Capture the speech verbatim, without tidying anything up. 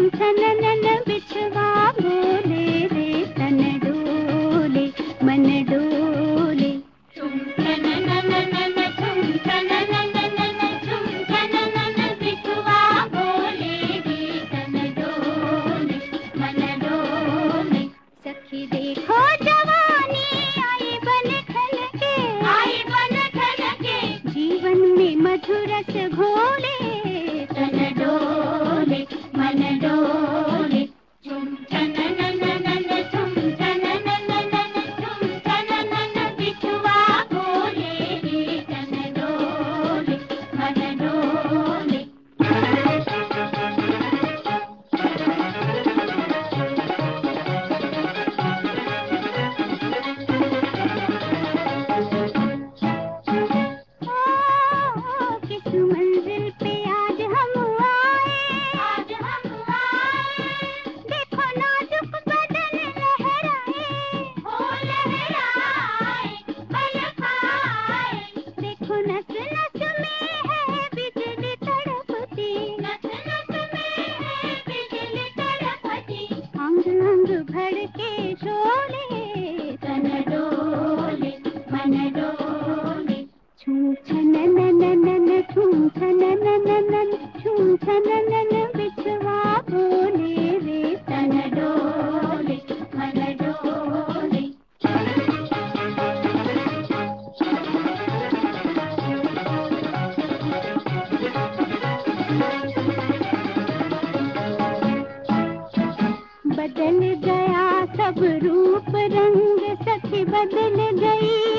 छननन बिछवा बोले रे तन डोले मन डोले। झुम छननन झुम छननन झुम छननन बिछवा बोले रे तन डोले मन डोले। सखी देखो जवानी आई बन खल के, आई बन खल के जीवन में मधुरस घोले तन डोले मन डोले। झुम छननन झुम छननन झुम छननन बिछवा बोले रे तन डोले मन डोले। किस मंजिल पे आज हम आए, आज हम आए देखो नाजुक बदन लहराए, हो लहराए पल खाए। देखो नस नस में है बिजली तड़पती, नस नस में है बिजली तड़पती। अंग अंग भड़के शोले तन डोले मन डोले। झूम छननन झूम छननन झूम छननन बिछवा बोले रे तन डोले मन डोले। बदल गया सब रूप रंग सखी बदल गई